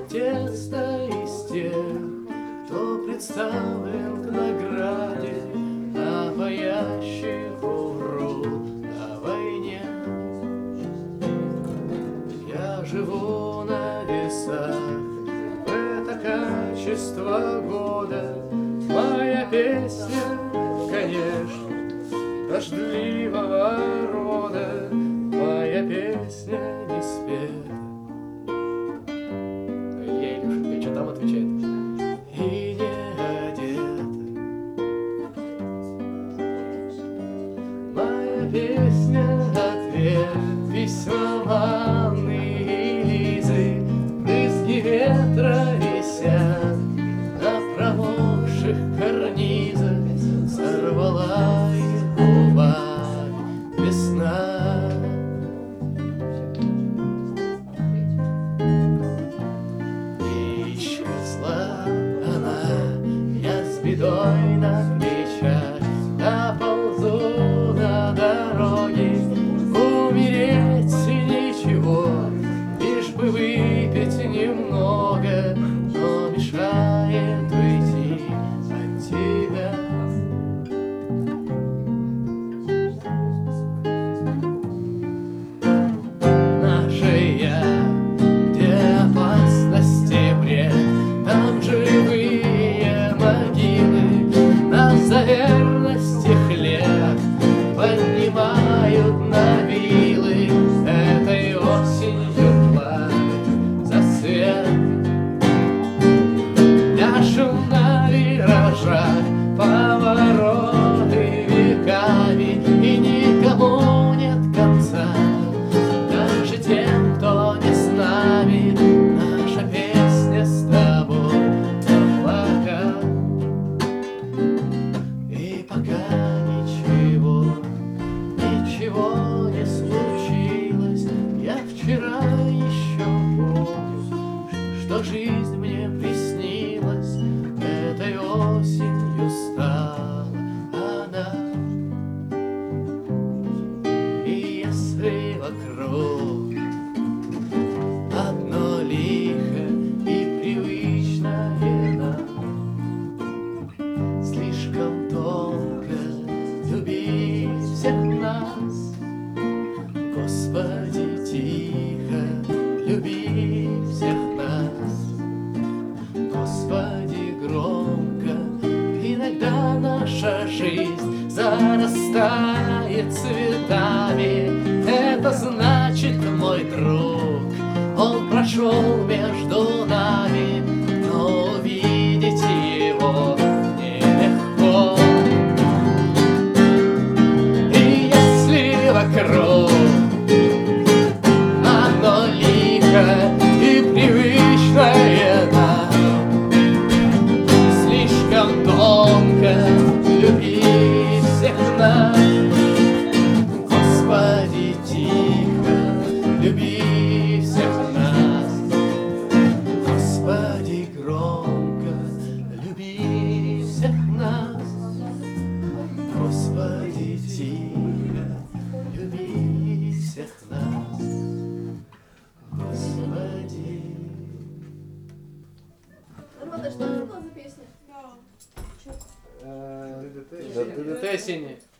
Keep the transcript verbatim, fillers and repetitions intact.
тесто из тех, кто представлен к награде, а боящих умрут на войне. Я живу на весах, в это качество года. Моя песня, конечно, дождливого рода. Моя песня не спета. Илья Илюшенко, что там отвечает? И не одета. Моя песня — ответ письмам Анны и Лизы. Брызги ветра висят на промокших карнизах. Сорвала их губами весна. И исчезла она, я с бедой на плечах, доползу на дороге. Умереть ничего, лишь бы выпить немного, но мешает уйти от тебя. Наше я, где опасности бред, там живые могилы. Нас за верность их лет поднимают на вилы. Этой осенью плачут за свет. Пляшем на виражах повороты веками, и никому нет конца, даже тем, кто не с нами. Наша песня с тобой облака. И пока ничего, ничего не случилось, я вчера еще помню, что жизнь мне приснилась. Этой осенью стала она. И если вокруг одно лихо и привычное нам, слишком тонко любить всех нас, Господи, тихо люби всех нас. Господи, громко иногда наша жизнь зарастает цветами. Это значит, мой друг, он прошел между нами, но увидеть его нелегко. И если вокруг одно лихо и привычное нам, слишком тонко люби всех нас. Господи, тихо люби всех нас. Господи, громко люби всех нас. Господи, тихо люби всех нас. Господи. Рода, что это была за песня? ДДТ осенняя.